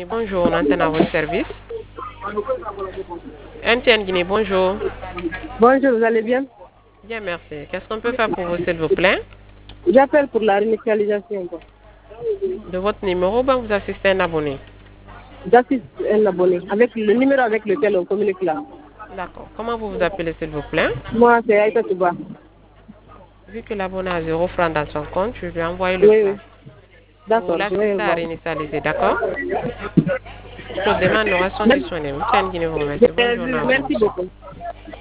Guinée, bonjour, on antenne à votre service. MTN Guinée, bonjour. Bonjour, vous allez bien? Bien, merci. Qu'est-ce qu'on peut faire pour vous, s'il vous plaît? J'appelle pour la réinitialisation. De votre numéro, ben, vous assistez un abonné. J'assiste un abonné avec le numéro avec lequel on communique là. D'accord. Comment vous vous appelez, s'il vous plaît? Moi, c'est Aïta Touba. Vu que l'abonné a 0 franc dans son compte, je lui ai envoyé le Oui, oui. flash pour D'accord, je vais l'assister à voir. réinitialiser, d'accord? Toutes nos demandes sont disponibles. MTN Guinée vous remercie. Bonne journée à vous. Merci beaucoup.